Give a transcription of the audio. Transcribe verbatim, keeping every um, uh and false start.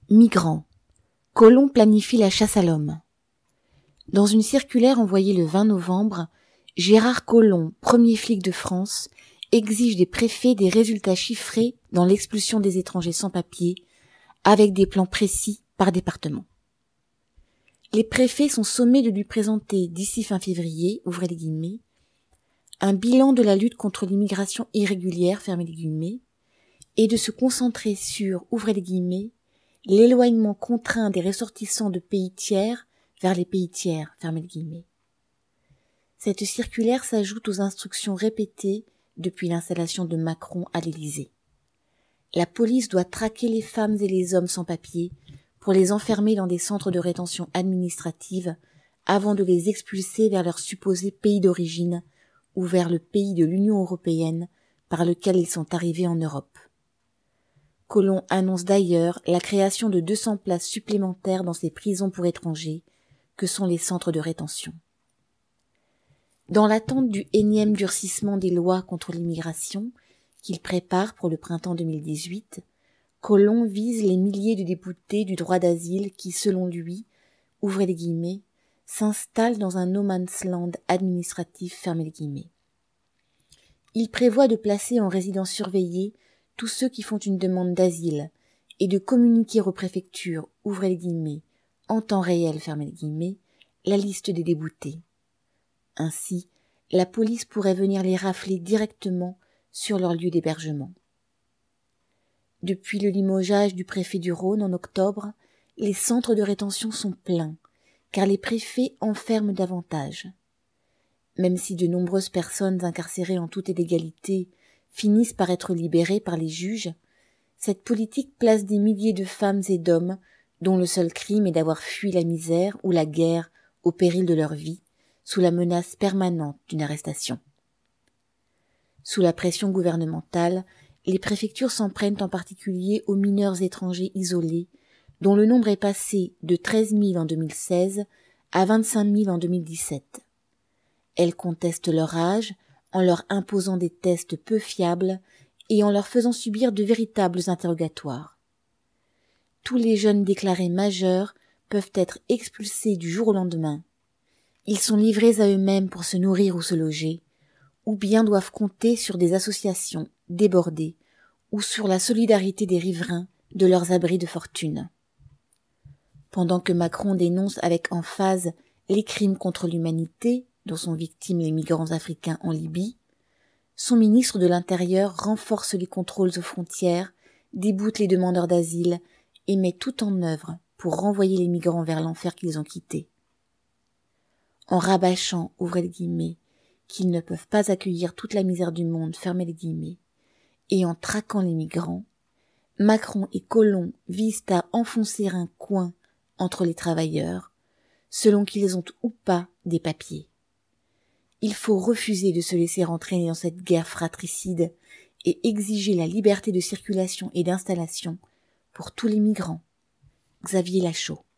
Migrants. Colomb planifie la chasse à l'homme. Dans une circulaire envoyée le vingt novembre, Gérard Collomb, premier flic de France, exige des préfets des résultats chiffrés dans l'expulsion des étrangers sans papier, avec des plans précis par département. Les préfets sont sommés de lui présenter d'ici fin février, ouvrez les guillemets, un bilan de la lutte contre l'immigration irrégulière, fermez les guillemets, et de se concentrer sur, ouvrez les guillemets, l'éloignement contraint des ressortissants de pays tiers vers les pays tiers, fermez les guillemets. Cette circulaire s'ajoute aux instructions répétées depuis l'installation de Macron à l'Élysée. La police doit traquer les femmes et les hommes sans papier pour les enfermer dans des centres de rétention administrative avant de les expulser vers leur supposé pays d'origine ou vers le pays de l'Union européenne par lequel ils sont arrivés en Europe. Collomb annonce d'ailleurs la création de deux cents places supplémentaires dans ces prisons pour étrangers, que sont les centres de rétention. Dans l'attente du énième durcissement des lois contre l'immigration, qu'il prépare pour le printemps deux mille dix-huit, Collomb vise les milliers de déboutés du droit d'asile qui, selon lui, ouvrez les guillemets, s'installent dans un no man's land administratif, fermez les guillemets. Il prévoit de placer en résidence surveillée tous ceux qui font une demande d'asile et de communiquer aux préfectures, ouvrez les guillemets, en temps réel, fermez les guillemets, la liste des déboutés. Ainsi, la police pourrait venir les rafler directement sur leur lieu d'hébergement. Depuis le limogeage du préfet du Rhône en octobre, les centres de rétention sont pleins, car les préfets enferment davantage. Même si de nombreuses personnes incarcérées en toute illégalité finissent par être libérées par les juges, cette politique place des milliers de femmes et d'hommes dont le seul crime est d'avoir fui la misère ou la guerre au péril de leur vie, sous la menace permanente d'une arrestation. Sous la pression gouvernementale, les préfectures s'en prennent en particulier aux mineurs étrangers isolés, dont le nombre est passé de treize mille en deux mille seize à vingt-cinq mille en deux mille dix-sept. Elles contestent leur âge en leur imposant des tests peu fiables et en leur faisant subir de véritables interrogatoires. Tous les jeunes déclarés majeurs peuvent être expulsés du jour au lendemain. Ils sont livrés à eux-mêmes pour se nourrir ou se loger, ou bien doivent compter sur des associations débordées ou sur la solidarité des riverains de leurs abris de fortune. Pendant que Macron dénonce avec emphase les crimes contre l'humanité dont sont victimes les migrants africains en Libye, son ministre de l'Intérieur renforce les contrôles aux frontières, déboute les demandeurs d'asile et met tout en œuvre pour renvoyer les migrants vers l'enfer qu'ils ont quitté. En rabâchant, ouvrez les guillemets, qu'ils ne peuvent pas accueillir toute la misère du monde, fermez les guillemets, et en traquant les migrants, Macron et Collomb visent à enfoncer un coin entre les travailleurs, selon qu'ils ont ou pas des papiers. Il faut refuser de se laisser entraîner dans cette guerre fratricide et exiger la liberté de circulation et d'installation pour tous les migrants. Xavier Lachaud.